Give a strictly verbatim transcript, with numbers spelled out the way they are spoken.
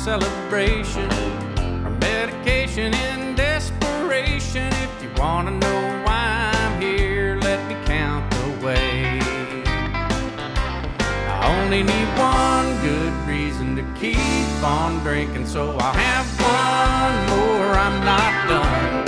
celebration or medication in desperation. If you wanna know why I'm here, let me count the way. I only need one good reason to keep on drinking, so I'll have one more, I'm not done.